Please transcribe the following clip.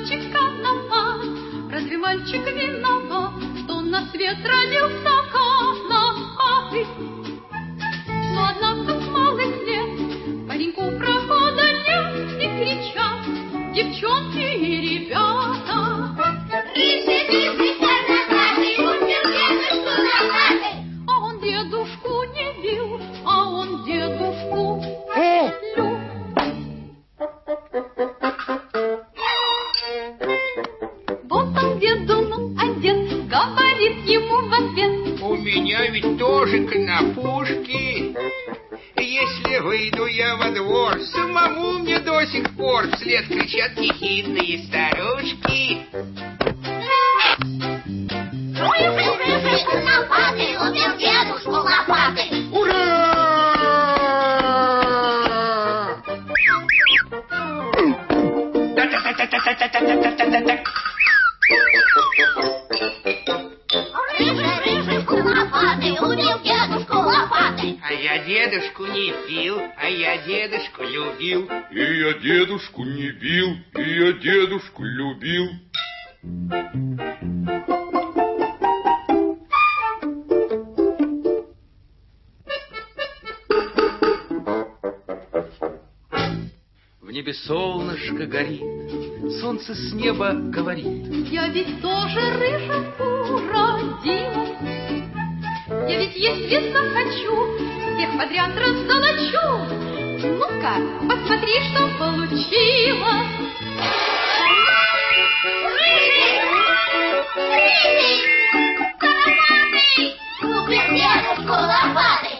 мальчик коноват. Разве мальчик виноват, что на свет родился коноватый? Но однако с малых лет пареньку прохода нет, и кричат девчонки и ребята. Рыжий, рыжий, коноватый, умер дедушку лопатой. А он дедушку не бил, а он дедушку любил. Вот он деду, а дед говорит ему в ответ: у меня ведь тоже конопушки. Если выйду я во двор, самому мне до сих пор вслед кричат ехидные старушки. Рыжий, рыжий, коноватый, убил дедушку лопатой. Ура! Та-та-та-та-та-та-та-та-та-та-та. Рыжий, рыжий, коноватый, убил дедушку лопатой. А я дедушку не пил, а я дедушку любил. И я дедушку не бил, и я дедушку любил. В небе солнышко горит, солнце с неба говорит: я ведь тоже рыженьку родила. Я ведь есть весна хочу, всех подряд раззолочу. Ну-ка, посмотри, что получилось. Рыжий, коноватый, убил дедушку лопатой.